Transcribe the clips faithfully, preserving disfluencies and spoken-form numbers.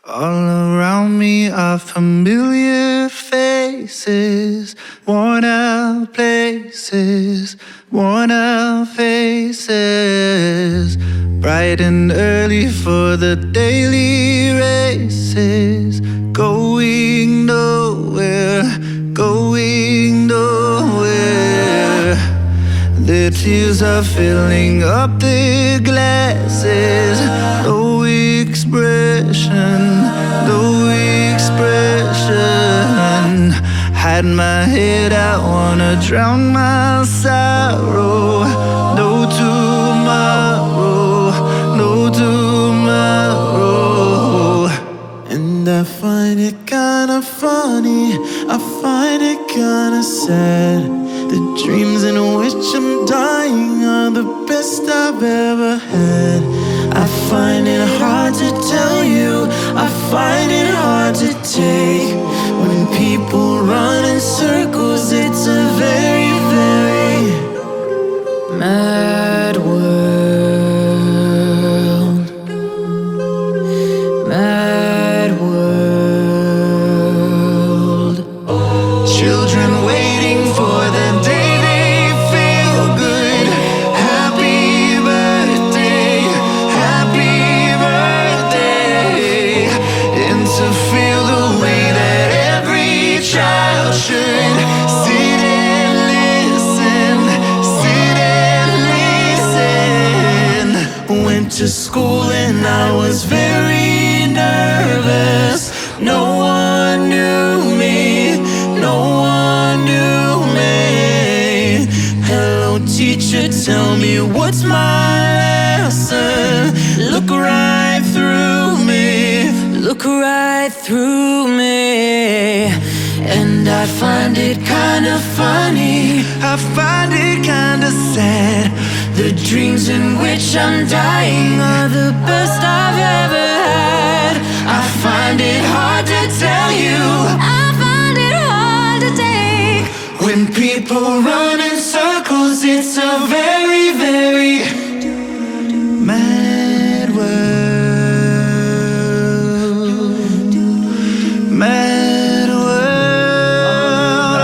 All around me are familiar faces, worn out places, worn out faces. Bright and early for the daily races, going nowhere, going nowhere. Their tears are filling up their glasses. No expression, no expression. Hide my head, I wanna drown my sorrow. No tomorrow, no tomorrow. And I find it kinda funny, I find it kinda sad. The dreams in which I'm dying are the best I've ever had. I find it hard to tell you, I find it hard to take. When people run in circles, it's a very, very mad world. Mad world. Children waiting for the day they feel good. Happy birthday, happy birthday. And to feel the way that every child should sit and listen, sit and listen. Went to school and I was very nervous. No one knew me, no one knew me. Hello teacher, tell me what's my lesson. Look right through me, look right through me. And I find it kinda funny, I find it kinda sad. The dreams in which I'm dying are the best I've ever had. I find it hard to tell you, I find it hard to take. When people run in circles, it's a very, very mad world. Mad world.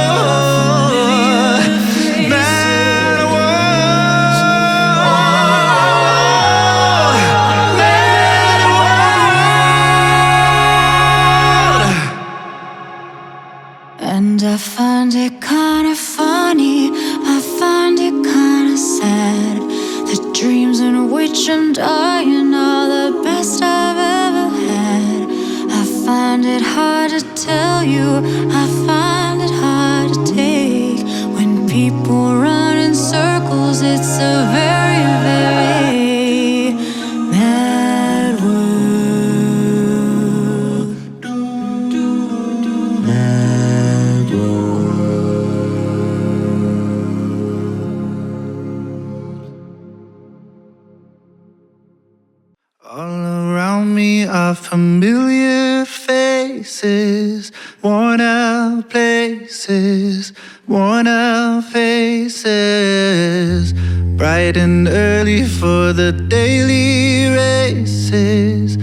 Mad world. Mad world. And I find it kinda funny, I find it kinda sad. The dreams in which I'm dying are the best I've ever had. I find it hard to tell you, I find it hard to take. When people run in circles, it's a very, very mad world. Mad All around me are familiar faces, worn out places, worn out faces. Bright and early for the daily races,